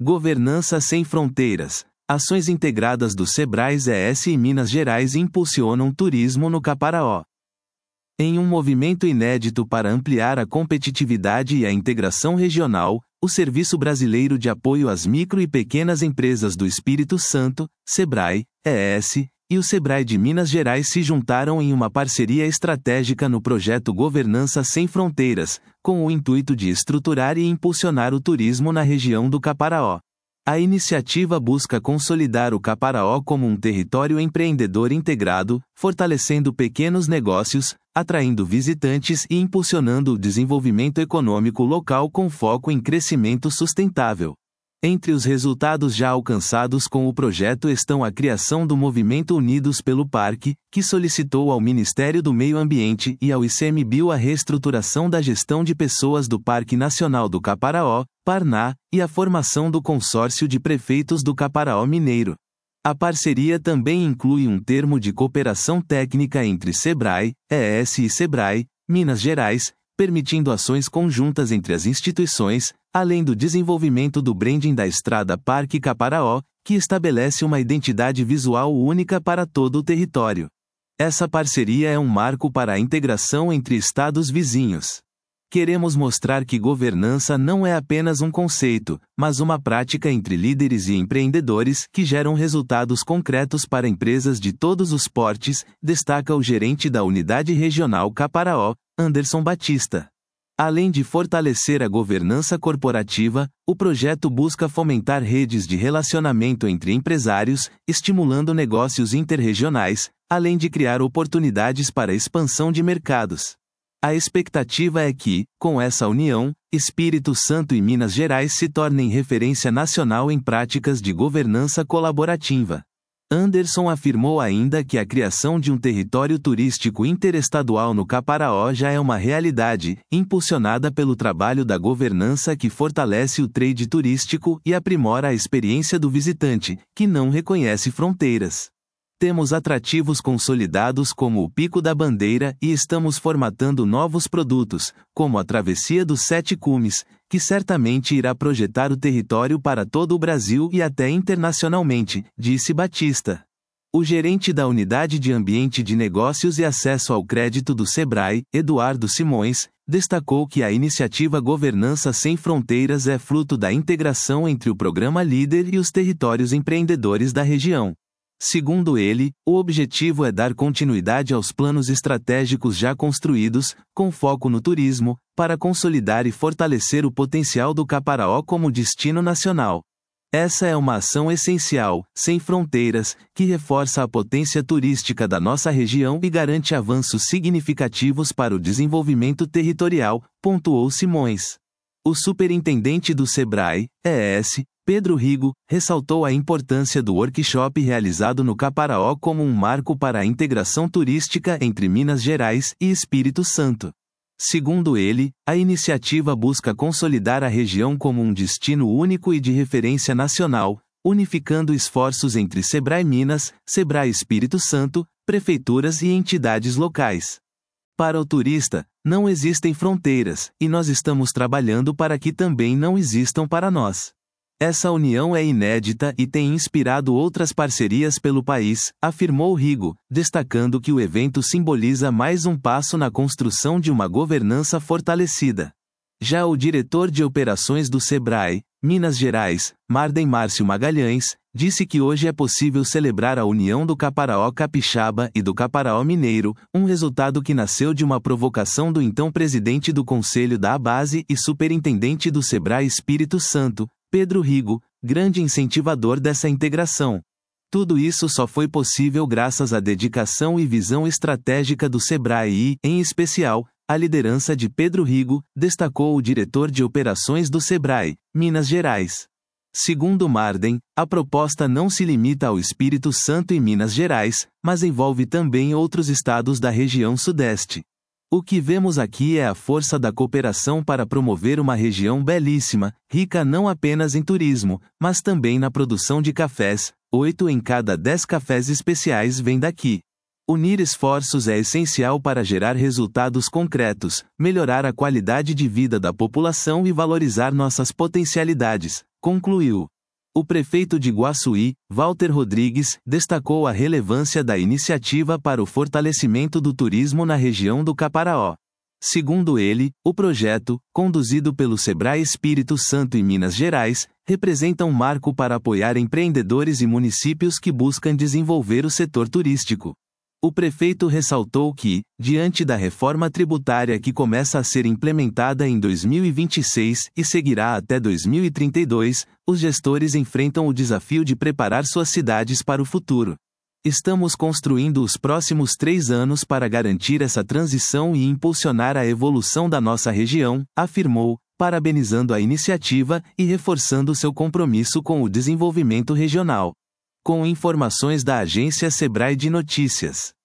Governança sem fronteiras. Ações integradas do Sebrae ES e Minas Gerais impulsionam turismo no Caparaó. Em um movimento inédito para ampliar a competitividade e a integração regional, o Serviço Brasileiro de Apoio às Micro e Pequenas Empresas do Espírito Santo, Sebrae, ES, e o Sebrae de Minas Gerais se juntaram em uma parceria estratégica no projeto Governança Sem Fronteiras, com o intuito de estruturar e impulsionar o turismo na região do Caparaó. A iniciativa busca consolidar o Caparaó como um território empreendedor integrado, fortalecendo pequenos negócios, atraindo visitantes e impulsionando o desenvolvimento econômico local com foco em crescimento sustentável. Entre os resultados já alcançados com o projeto estão a criação do Movimento Unidos pelo Parque, que solicitou ao Ministério do Meio Ambiente e ao ICMBio a reestruturação da gestão de pessoas do Parque Nacional do Caparaó, Parná, e a formação do Consórcio de Prefeitos do Caparaó Mineiro. A parceria também inclui um termo de cooperação técnica entre Sebrae, ES e Sebrae, Minas Gerais, permitindo ações conjuntas entre as instituições, além do desenvolvimento do branding da Estrada Parque Caparaó, que estabelece uma identidade visual única para todo o território. Essa parceria é um marco para a integração entre estados vizinhos. Queremos mostrar que governança não é apenas um conceito, mas uma prática entre líderes e empreendedores que geram resultados concretos para empresas de todos os portes, destaca o gerente da Unidade Regional Caparaó, Anderson Batista. Além de fortalecer a governança corporativa, o projeto busca fomentar redes de relacionamento entre empresários, estimulando negócios interregionais, além de criar oportunidades para expansão de mercados. A expectativa é que, com essa união, Espírito Santo e Minas Gerais se tornem referência nacional em práticas de governança colaborativa. Anderson afirmou ainda que a criação de um território turístico interestadual no Caparaó já é uma realidade, impulsionada pelo trabalho da governança que fortalece o trade turístico e aprimora a experiência do visitante, que não reconhece fronteiras. Temos atrativos consolidados como o Pico da Bandeira e estamos formatando novos produtos, como a Travessia dos Sete Cumes, que certamente irá projetar o território para todo o Brasil e até internacionalmente, disse Batista. O gerente da Unidade de Ambiente de Negócios e Acesso ao Crédito do Sebrae, Eduardo Simões, destacou que a iniciativa Governança Sem Fronteiras é fruto da integração entre o Programa Líder e os territórios empreendedores da região. Segundo ele, o objetivo é dar continuidade aos planos estratégicos já construídos, com foco no turismo, para consolidar e fortalecer o potencial do Caparaó como destino nacional. Essa é uma ação essencial, sem fronteiras, que reforça a potência turística da nossa região e garante avanços significativos para o desenvolvimento territorial, pontuou Simões. O superintendente do Sebrae, ES, Pedro Rigo, ressaltou a importância do workshop realizado no Caparaó como um marco para a integração turística entre Minas Gerais e Espírito Santo. Segundo ele, a iniciativa busca consolidar a região como um destino único e de referência nacional, unificando esforços entre Sebrae Minas, Sebrae Espírito Santo, prefeituras e entidades locais. Para o turista, não existem fronteiras, e nós estamos trabalhando para que também não existam para nós. Essa união é inédita e tem inspirado outras parcerias pelo país, afirmou Rigo, destacando que o evento simboliza mais um passo na construção de uma governança fortalecida. Já o diretor de operações do Sebrae, Minas Gerais, Marden Márcio Magalhães, disse que hoje é possível celebrar a união do Caparaó Capixaba e do Caparaó Mineiro, um resultado que nasceu de uma provocação do então presidente do Conselho da ABASE e superintendente do Sebrae Espírito Santo, Pedro Rigo, grande incentivador dessa integração. Tudo isso só foi possível graças à dedicação e visão estratégica do Sebrae e, em especial, a liderança de Pedro Rigo, destacou o diretor de operações do Sebrae, Minas Gerais. Segundo Marden, a proposta não se limita ao Espírito Santo e Minas Gerais, mas envolve também outros estados da região Sudeste. O que vemos aqui é a força da cooperação para promover uma região belíssima, rica não apenas em turismo, mas também na produção de cafés. 8 em cada 10 cafés especiais vêm daqui. Unir esforços é essencial para gerar resultados concretos, melhorar a qualidade de vida da população e valorizar nossas potencialidades, concluiu. O prefeito de Guaçuí, Walter Rodrigues, destacou a relevância da iniciativa para o fortalecimento do turismo na região do Caparaó. Segundo ele, o projeto, conduzido pelo Sebrae Espírito Santo e Minas Gerais, representa um marco para apoiar empreendedores e municípios que buscam desenvolver o setor turístico. O prefeito ressaltou que, diante da reforma tributária que começa a ser implementada em 2026 e seguirá até 2032, os gestores enfrentam o desafio de preparar suas cidades para o futuro. Estamos construindo os próximos 3 anos para garantir essa transição e impulsionar a evolução da nossa região, afirmou, parabenizando a iniciativa e reforçando seu compromisso com o desenvolvimento regional. Com informações da agência Sebrae de Notícias.